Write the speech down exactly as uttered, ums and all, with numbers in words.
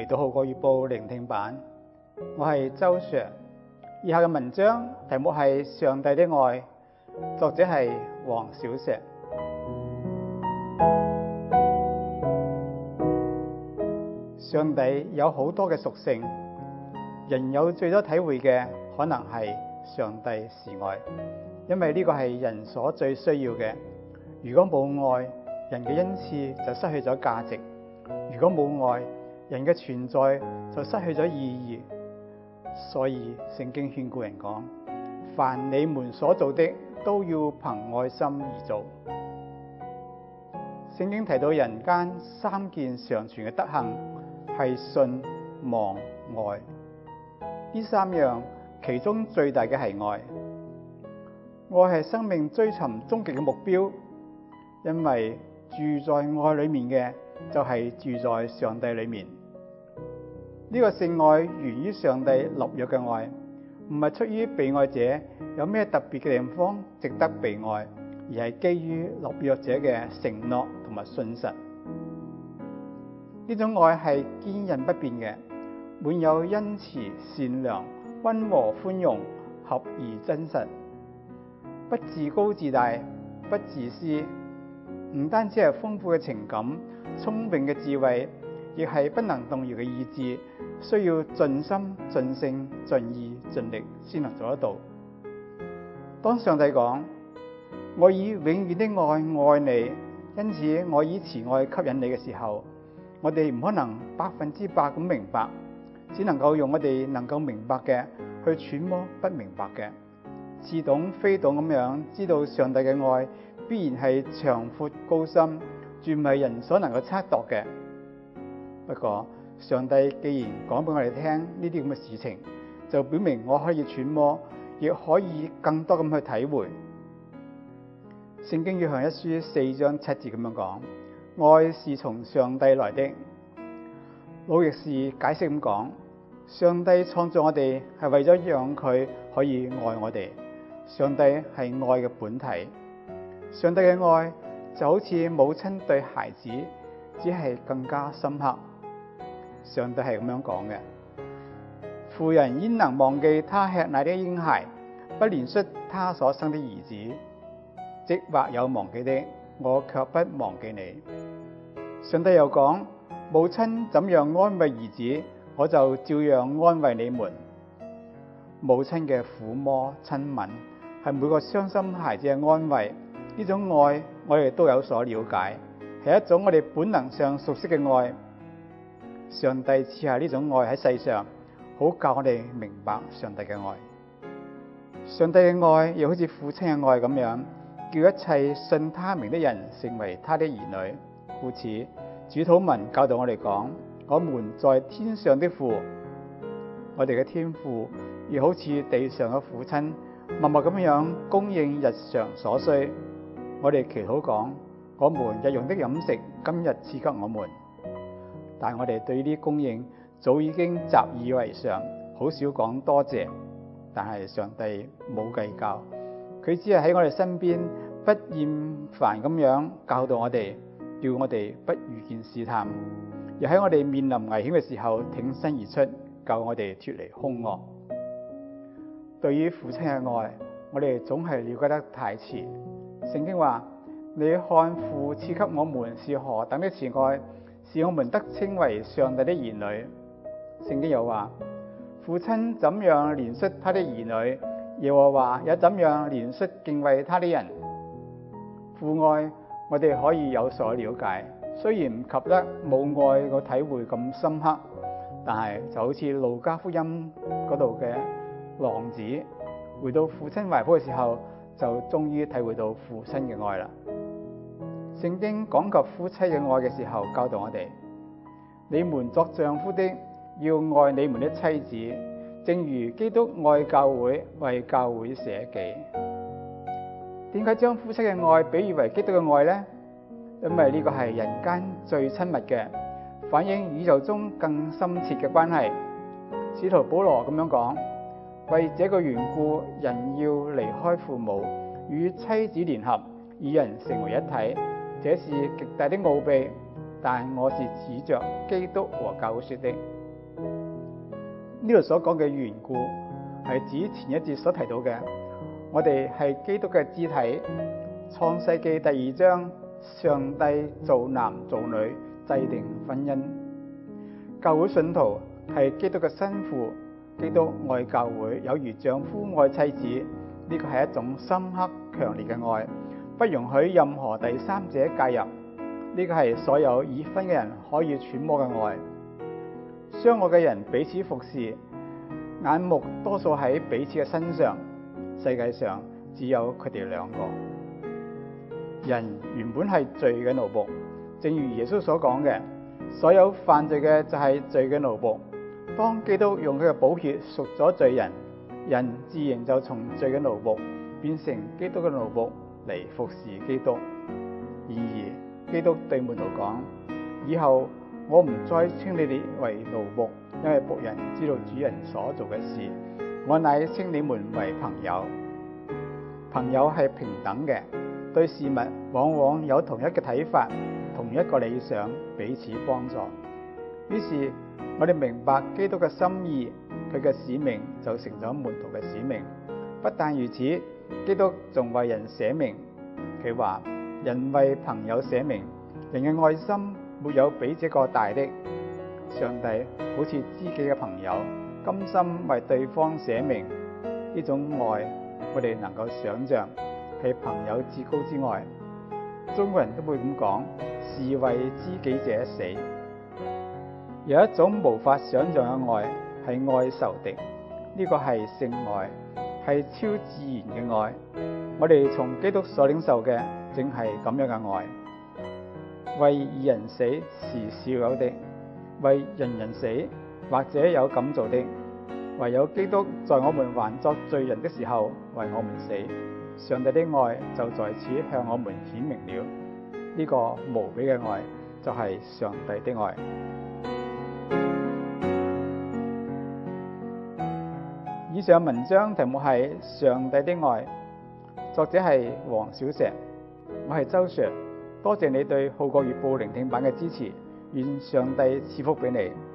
到《號角月報》聆聽版，我係周 Sir。以下嘅文章題目係《上帝的愛》，作者係黃小石。上帝有好多嘅屬性，人有最多體會嘅可能係上帝是愛，因為呢個係人所最需要嘅。如果冇愛，人嘅恩賜就失去咗價值；如果冇愛，人嘅存在就失去咗意義。所以聖經勸告人講：凡你們所做的，都要憑愛心而做。聖經提到人間三件常存嘅德行係信、望、愛。呢三樣其中最大嘅係愛。愛係生命追尋終極嘅目標，因為住在愛裏面嘅就係住在上帝裏面。呢個聖愛源於上帝立約嘅愛，唔係出於被愛者有咩特別嘅地方值得被愛，而係基於立約者嘅承諾同埋信實。呢種愛係堅韌不變嘅，滿有恩慈、善良、溫和、寬容、合而真實，不自高自大，不自私。唔單止係豐富嘅情感、聰明嘅智慧，亦係不能動搖嘅意志，需要盡心、盡性、盡意、盡力先能做得到。當上帝講：我以永遠的愛愛你，因此我以慈愛吸引你嘅時候，我哋唔可能百分之百咁明白，只能夠用我哋能夠明白嘅去揣摩不明白嘅，似懂非懂咁樣知道上帝嘅愛必然係長闊高深，絕唔係人所能夠測度嘅。不過上帝既然講俾我哋聽呢啲咁嘅事情，就表明我可以揣摩，亦可以更多咁去體會。聖經約翰一書四章七節咁樣講：愛是從上帝來的。魯易士解釋咁講：上帝創造我哋係為咗讓佢可以愛我哋。上帝係愛嘅本體。上帝嘅愛就好似母親對孩子，只係更加深刻。上帝係咁樣講嘅：婦人焉能忘記他吃奶的嬰孩，不憐恤他所生的兒子？即或有忘記的，我卻不忘記你。上帝又講：母親怎樣安慰兒子，我就照樣安慰你們。母親嘅撫摸親吻係每個傷心孩子嘅安慰。呢種愛我哋都有所了解，係一種我哋本能上熟悉嘅愛。上帝賜下呢種愛喺世上，好教我哋明白上帝嘅愛。上帝嘅愛又好似父親嘅愛咁樣，叫一切信他名的人成為他的兒女。故此主禱文教導我哋講：我們在天上的父。我哋嘅天父亦好似地上嘅父親，默默咁樣供應日常所需。我哋祈禱講：我們日用的飲食今日賜給我們。但我哋對呢啲供應早已經習以為常，好少講多謝。但係上帝冇計較，佢只係喺我哋身邊不厭煩咁樣教導我哋，叫我哋不遇見試探，又喺我哋面臨危險嘅時候挺身而出，救我哋脫離兇惡。對於父親嘅愛，我哋總係了解得太遲。聖經話：你看父賜給我們是何等的慈愛，使我們得稱為上帝的兒女。聖經又話：父親怎樣憐恤他的兒女，耶和華也怎樣憐恤敬畏他的人。父愛我哋可以有所了解，雖然唔及得母愛個體會咁深刻，但係就好似路加福音嗰度嘅浪子回到父親懷抱嘅時候，就終於體會到父親嘅愛啦。聖經講及夫妻嘅愛嘅時候，教導我哋：你們作丈夫的要愛你們的妻子，正如基督愛教會，為教會捨己。點解將夫妻嘅愛比喻為基督嘅愛呢？因為呢個係人間最親密嘅，反映宇宙中更深切嘅關係。使徒保羅咁樣講：為這個緣故，人要離開父母，與妻子聯合，二人成為一體。這是極大的奧秘，但我是指着基督和教會說的。 呢度所講嘅緣故係指前一節所提到嘅，我哋係基督嘅肢體。創世記第二章，上帝造男造女，制定婚姻。教會信徒係基督嘅新婦，基督愛教會有如丈夫愛妻子，呢個係一種深刻強烈嘅愛，不容許任何第三者介入。呢個係所有已婚嘅人可以揣摩嘅愛。相愛嘅人彼此服侍，眼目多數喺彼此嘅身上。世界上只有佢哋兩個。人原本係罪嘅奴僕，正如耶穌所講嘅，所有犯罪嘅就係罪嘅奴僕。當基督用佢嘅寶血贖咗罪人，人自然就從罪嘅奴僕變成基督嘅奴僕嚟服侍基督。然而基督對門徒講：以後我唔再稱你哋為奴僕，因為僕人知道主人所做嘅事，我乃稱你們為朋友。朋友係平等嘅，對事物往往有同一嘅睇法，同一個理想，彼此幫助。於是我哋明白基督嘅心意，佢嘅使命就成咗門徒嘅使命。不但如此，基督仲為人捨命。佢話：人為朋友捨命，人嘅愛心沒有比這個大的。上帝好似知己嘅朋友，甘心為對方捨命。呢種愛我哋能夠想象，係朋友至高之愛。中國人都會咁講：是為知己者死。有一種無法想象嘅愛，係愛仇敵。呢個係聖愛，係超自然嘅愛。我哋從基督所領受嘅，正係咁樣嘅愛。為義人死是少有的，為人人死或者有敢做的，唯有基督在我們還作罪人的時候為我們死。上帝的愛就在此向我們顯明了。呢個無比嘅愛就係上帝的愛。以上文章題目係上帝的愛，作者係黃小石，我係周 Sir， 多謝你對《號角月報》聆聽版嘅支持，願上帝賜福俾你。